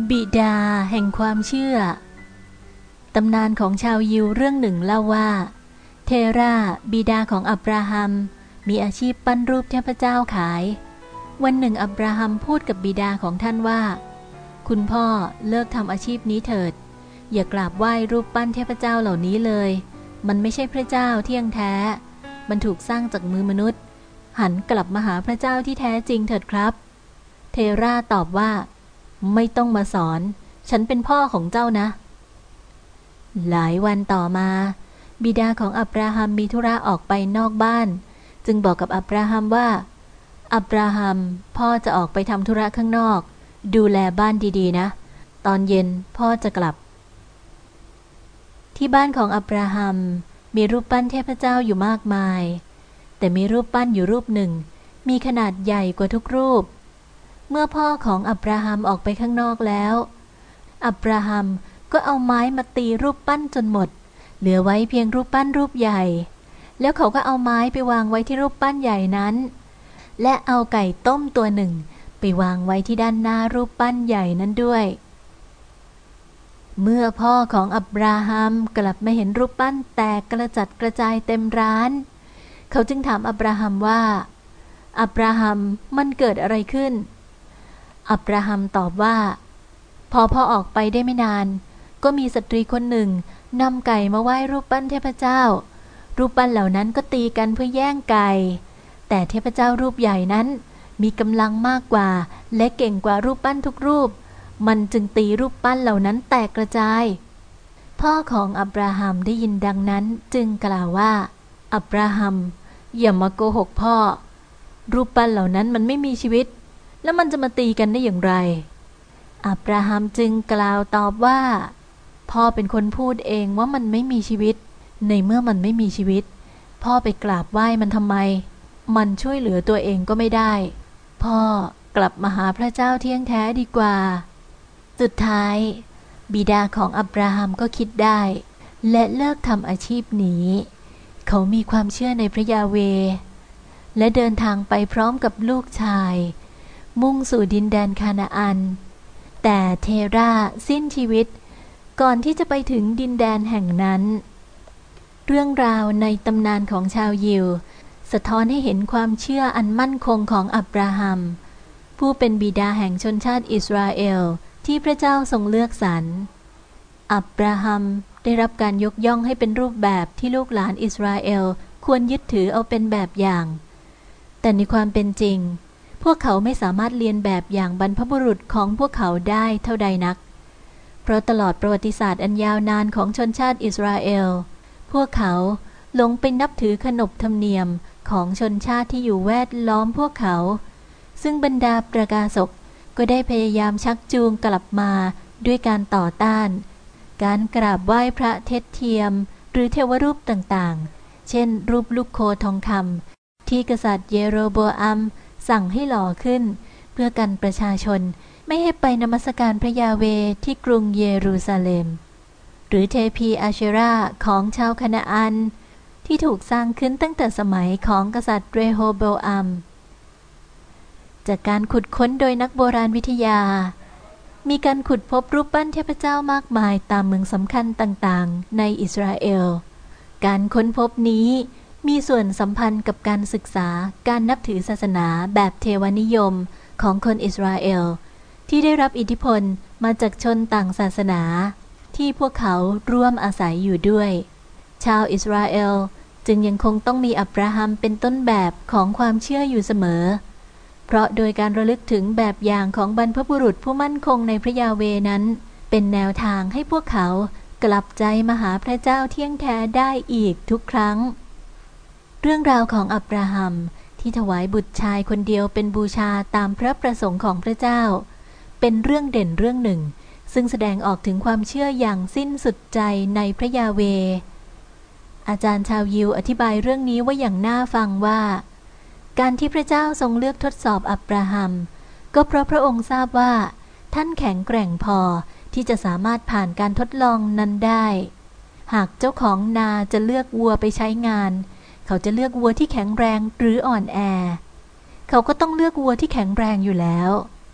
บิดาแห่งความเชื่อตำนานของชาวยิวเรื่องหนึ่งเล่าว่าเทราบิดาของอับราฮัมมีอาชีพปั้นรูปเทพเจ้าขายวันหนึ่งอับราฮัมพูดกับบิดาของท่านว่าคุณพ่อเลิกทำอาชีพนี้เถิดอย่ากราบไหว้รูปปั้นเทพเจ้าเหล่านี้เลยมันไม่ใช่พระเจ้าเที่ยงแท้มันถูกสร้างจากมือมนุษย์หันกลับมาหาพระเจ้าที่แท้จริงเถิดครับเทราตอบว่าไม่ต้องมาสอนฉันเป็นพ่อของเจ้านะหลายวันต่อมาบิดาของอับราฮัมมีธุระออกไปนอกบ้านจึงบอกกับอับราฮัมว่าอับราฮัมพ่อจะออกไปทำธุระข้างนอกดูแลบ้านดีๆนะตอนเย็นพ่อจะกลับที่บ้านของอับราฮัมมีรูปปั้นเทพเจ้าอยู่มากมายแต่มีรูปปั้นอยู่รูปหนึ่งมีขนาดใหญ่กว่าทุกรูปเมื่อพ่อของอับราฮัมออกไปข้างนอกแล้วอับราฮัมก็เอาไม้มาตีรูปปั้นจนหมดเหลือไว้เพียงรูปปั้นรูปใหญ่แล้วเขาก็เอาไม้ไปวางไว้ที่รูปปั้นใหญ่นั้นและเอาไก่ต้มตัวหนึ่งไปวางไว้ที่ด้านหน้ารูปปั้นใหญ่นั้นด้วยเมื่อพ่อของอับราฮัมกลับมาเห็นรูปปั้นแตกกระจัดกระจายเต็มร้านเขาจึงถามอับราฮัมว่าอับราฮัมมันเกิดอะไรขึ้นอับราฮัมตอบว่าพอพ่อออกไปได้ไม่นานก็มีสตรีคนหนึ่งนำไก่มาไหว้รูปปั้นเทพเจ้ารูปปั้นเหล่านั้นก็ตีกันเพื่อแย่งไก่แต่เทพเจ้ารูปใหญ่นั้นมีกำลังมากกว่าและเก่งกว่ารูปปั้นทุกรูปมันจึงตีรูปปั้นเหล่านั้นแตกกระจายพ่อของอับราฮัมได้ยินดังนั้นจึงกล่าวว่าอับราฮัมอย่ามาโกหกพ่อรูปปั้นเหล่านั้นมันไม่มีชีวิตแล้วมันจะมาตีกันได้อย่างไรอับราฮัมจึงกล่าวตอบว่าพ่อเป็นคนพูดเองว่ามันไม่มีชีวิตในเมื่อมันไม่มีชีวิตพ่อไปกราบไหว้มันทำไมมันช่วยเหลือตัวเองก็ไม่ได้พ่อกลับมาหาพระเจ้าเที่ยงแท้ดีกว่าสุดท้ายบิดาของอับราฮัมก็คิดได้และเลิกทำอาชีพนี้เขามีความเชื่อในพระยาเวห์และเดินทางไปพร้อมกับลูกชายมุ่งสู่ดินแดนคานาอันแต่เทราสิ้นชีวิตก่อนที่จะไปถึงดินแดนแห่งนั้นเรื่องราวในตำนานของชาวยิวสะท้อนให้เห็นความเชื่ออันมั่นคงของอับราฮัมผู้เป็นบิดาแห่งชนชาติอิสราเอลที่พระเจ้าทรงเลือกสรรอับราฮัมได้รับการยกย่องให้เป็นรูปแบบที่ลูกหลานอิสราเอลควรยึดถือเอาเป็นแบบอย่างแต่ในความเป็นจริงพวกเขาไม่สามารถเลียนแบบอย่างบรรพบุรุษของพวกเขาได้เท่าใดนักเพราะตลอดประวัติศาสตร์อันยาวนานของชนชาติอิสราเอลพวกเขาหลงไปนับถือขนบธรรมเนียมของชนชาติที่อยู่แวดล้อมพวกเขาซึ่งบรรดาประกาศกก็ได้พยายามชักจูงกลับมาด้วยการต่อต้านการกราบไหว้พระเทศเทียมหรือเทวรูปต่างๆเช่นรูปลูกโคทองคำที่กษัตริย์เยโรโบอัมสั่งให้หล่อขึ้นเพื่อกันประชาชนไม่ให้ไปนมัสการพระยาเวห์ที่กรุงเยรูซาเล็มหรือเทพีอาเชราของชาวคานาอันที่ถูกสร้างขึ้นตั้งแต่สมัยของกษัตริย์เรโฮโบอัมจากการขุดค้นโดยนักโบราณวิทยามีการขุดพบรูปปั้นเทพเจ้ามากมายตามเมืองสำคัญต่างๆในอิสราเอลการค้นพบนี้มีส่วนสัมพันธ์กับการศึกษาการนับถือศาสนาแบบเทวนิยมของคนอิสราเอลที่ได้รับอิทธิพลมาจากชนต่างศาสนาที่พวกเขาร่วมอาศัยอยู่ด้วยชาวอิสราเอลจึงยังคงต้องมีอับราฮัมเป็นต้นแบบของความเชื่ออยู่เสมอเพราะโดยการระลึกถึงแบบอย่างของบรรพบุรุษผู้มั่นคงในพระยาเวห์นั้นเป็นแนวทางให้พวกเขากลับใจมาหาพระเจ้าเที่ยงแท้ได้อีกทุกครั้งเรื่องราวของอับราฮัมที่ถวายบุตรชายคนเดียวเป็นบูชาตามพระประสงค์ของพระเจ้าเป็นเรื่องเด่นเรื่องหนึ่งซึ่งแสดงออกถึงความเชื่ออย่างสิ้นสุดใจในพระยาเวห์อาจารย์ชาวยิวอธิบายเรื่องนี้ไว้อย่างน่าฟังว่าการที่พระเจ้าทรงเลือกทดสอบอับราฮัมก็เพราะพระองค์ทราบว่าท่านแข็งแกร่งพอที่จะสามารถผ่านการทดลองนั้นได้หากเจ้าของนาจะเลือกวัวไปใช้งานเขาจะเลือกวัวที่แข็งแรงหรืออ่อนแอเขาก็ต้องเลือกวัวที่แข็งแรงอยู่แล้ว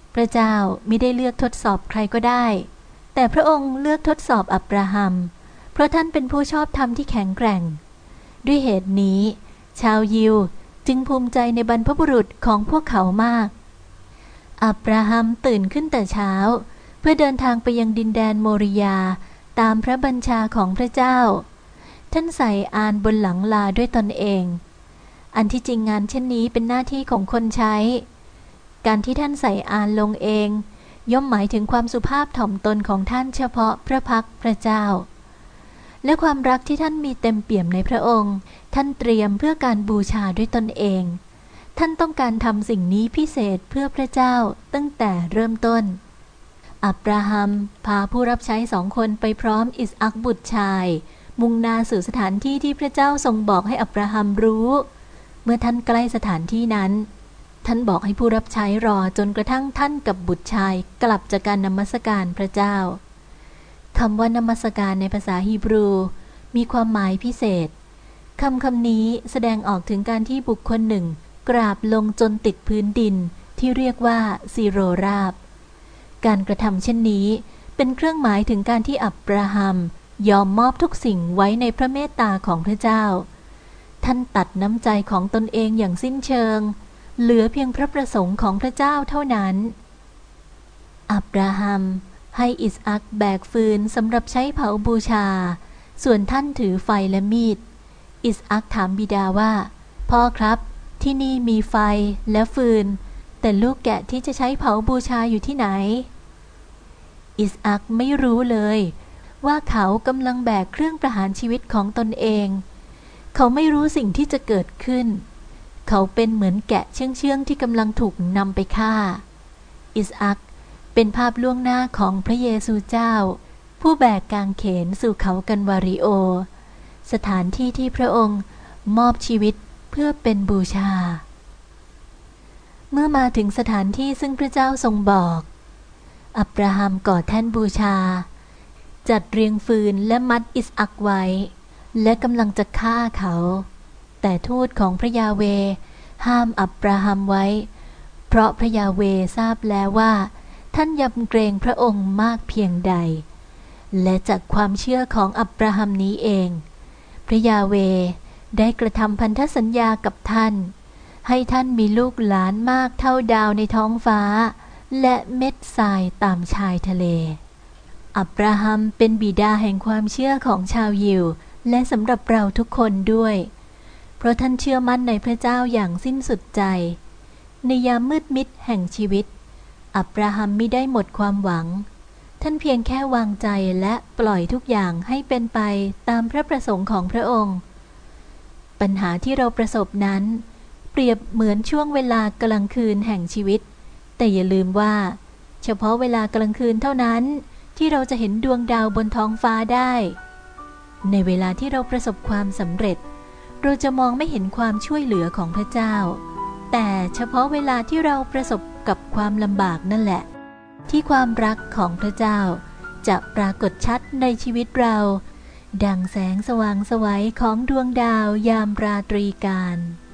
พระเจ้ามิได้เลือกทดสอบใครก็ได้แต่พระองค์เลือกทดสอบอับราฮัมเพราะท่านเป็นผู้ชอบธรรมที่แข็งแกร่งด้วยเหตุนี้ชาวยิวจึงภูมิใจในบรรพบุรุษของพวกเขามากอับราฮัมตื่นขึ้นแต่เช้าเพื่อเดินทางไปยังดินแดนโมริยาตามพระบัญชาของพระเจ้าท่านใส่อานบนหลังลาด้วยตนเองอันที่จริงงานเช่นนี้เป็นหน้าที่ของคนใช้การที่ท่านใส่อานลงเองย่อมหมายถึงความสุภาพถ่อมตนของท่านเฉพาะพระพักพระเจ้าและความรักที่ท่านมีเต็มเปี่ยมในพระองค์ท่านเตรียมเพื่อการบูชาด้วยตนเองท่านต้องการทำสิ่งนี้พิเศษเพื่อพระเจ้าตั้งแต่เริ่มต้นอับราฮัมพาผู้รับใช้2 คนไปพร้อมอิสอัคบุตรชายมุ่งหน้าสู่สถานที่ที่พระเจ้าทรงบอกให้อับราฮัมรู้เมื่อท่านใกล้สถานที่นั้นท่านบอกให้ผู้รับใช้รอจนกระทั่งท่านกับบุตรชายกลับจากการนมัสการพระเจ้าคำว่านมัสการในภาษาฮีบรูมีความหมายพิเศษคำนี้แสดงออกถึงการที่บุคคลหนึ่งกราบลงจนติดพื้นดินที่เรียกว่าซีโรราบการกระทำเช่นนี้เป็นเครื่องหมายถึงการที่อับราฮัมยอมมอบทุกสิ่งไว้ในพระเมตตาของพระเจ้าท่านตัดน้ำใจของตนเองอย่างสิ้นเชิงเหลือเพียงพระประสงค์ของพระเจ้าเท่านั้นอับราฮัมให้อิสอัคแบกฟืนสำหรับใช้เผาบูชาส่วนท่านถือไฟและมีดอิสอัคถามบิดาว่าพ่อครับที่นี่มีไฟและฟืนแต่ลูกแกะที่จะใช้เผาบูชาอยู่ที่ไหนอิสอัคไม่รู้เลยว่าเขากำลังแบกเครื่องประหารชีวิตของตนเองเขาไม่รู้สิ่งที่จะเกิดขึ้นเขาเป็นเหมือนแกะเชื่องๆที่กำลังถูกนำไปฆ่าอิสอัคเป็นภาพล่วงหน้าของพระเยซูเจ้าผู้แบกกางเขนสู่เขากันวาริโอสถานที่ที่พระองค์มอบชีวิตเพื่อเป็นบูชาเมื่อมาถึงสถานที่ซึ่งพระเจ้าทรงบอกอับราฮัมก่อแท่นบูชาจัดเรียงฟืนและมัดอิสอัคไว้และกำลังจะฆ่าเขาแต่ทูตของพระยาเวห์ห้ามอับราฮัมไว้เพราะพระยาเวห์ทราบแล้วว่าท่านยำเกรงพระองค์มากเพียงใดและจากความเชื่อของอับราฮัมนี้เองพระยาเวห์ได้กระทำพันธสัญญากับท่านให้ท่านมีลูกหลานมากเท่าดาวในท้องฟ้าและเม็ดทรายตามชายทะเลอับราฮัมเป็นบิดาแห่งความเชื่อของชาวยิวและสำหรับเราทุกคนด้วยเพราะท่านเชื่อมั่นในพระเจ้าอย่างสิ้นสุดใจในยามมืดมิดแห่งชีวิตอับราฮัมมิได้หมดความหวังท่านเพียงแค่วางใจและปล่อยทุกอย่างให้เป็นไปตามพระประสงค์ของพระองค์ปัญหาที่เราประสบนั้นเปรียบเหมือนช่วงเวลากลางคืนแห่งชีวิตแต่อย่าลืมว่าเฉพาะเวลากลางคืนเท่านั้นที่เราจะเห็นดวงดาวบนท้องฟ้าได้ในเวลาที่เราประสบความสำเร็จเราจะมองไม่เห็นความช่วยเหลือของพระเจ้าแต่เฉพาะเวลาที่เราประสบกับความลำบากนั่นแหละที่ความรักของพระเจ้าจะปรากฏชัดในชีวิตเราดังแสงสว่างไสวของดวงดาวยามราตรีการ